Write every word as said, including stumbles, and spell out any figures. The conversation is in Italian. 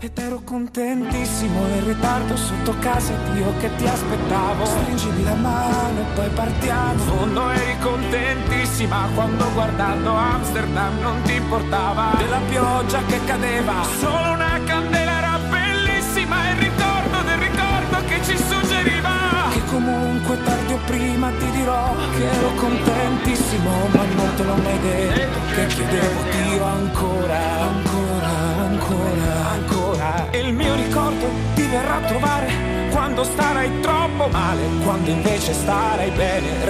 ed ero contentissimo in ritardo sotto casa io che ti aspettavo. Stringimi la mano e poi partiamo. In fondo eri contentissima quando guardando Amsterdam non ti importava della pioggia che cadeva. Solo una candela era bellissima, il ricordo del ricordo che ci suggeriva che comunque tardi o prima ti dirò che ero contentissimo, ma non te l'ho mai detto, che chiedevo Dio ancora, ancora, ancora, ancora. E il mio ricordo ti verrà a trovare quando starai troppo male, quando invece starai bene.